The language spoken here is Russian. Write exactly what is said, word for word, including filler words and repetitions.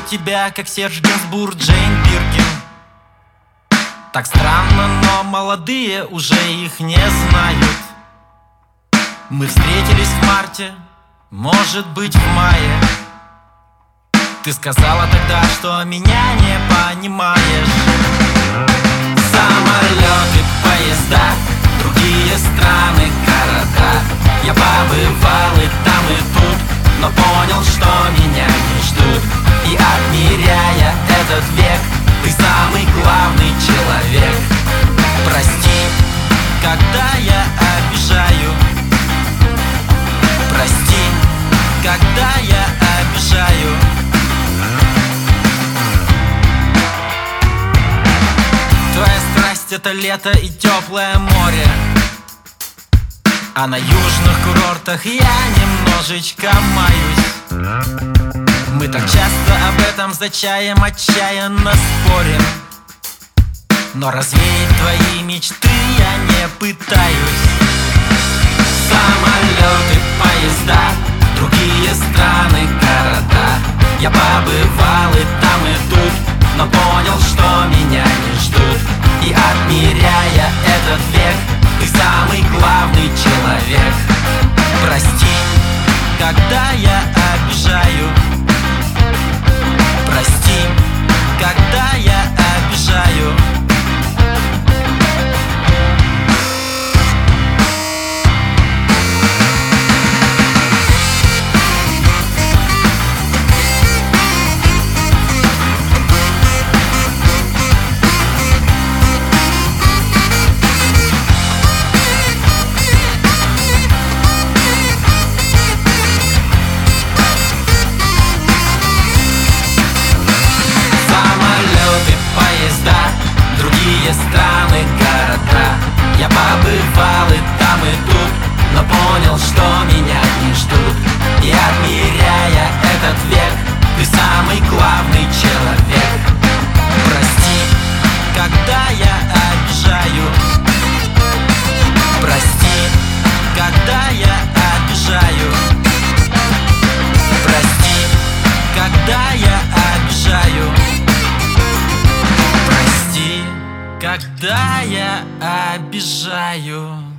тебя, как Серж Гинзбург, Джейн Биркин. Так странно, но молодые уже их не знают. Мы встретились в марте, может быть в мае. Ты сказала тогда, что меня не понимаешь. Самолеты, поезда, другие страны, города. Я побывал и там, и тут, но понял, что меня не ждут. И отмеряя этот век, ты самый главный человек. Прости, когда я обижаю. Прости, когда я обижаю. Твоя страсть — это лето и теплое море, а на южных курортах я немножечко маюсь. Мы так часто об этом за чаем отчаянно спорим, но развеять твои мечты я не пытаюсь. Самолеты, поезда, другие страны, города. Я побывал и там, и тут, но понял, что меня не ждут. И отмеряя этот век, ты самый главный человек. Прости, когда я обижаю. Прости, когда я обижаю. Страны, города. Я побывал и там, и тут, но понял, что меня не ждут. И отмеряя этот век, ты самый главный человек. Прости, когда я обижаю. Прости, когда я обижаю. Прости, когда я обижаю. Когда я обижаю.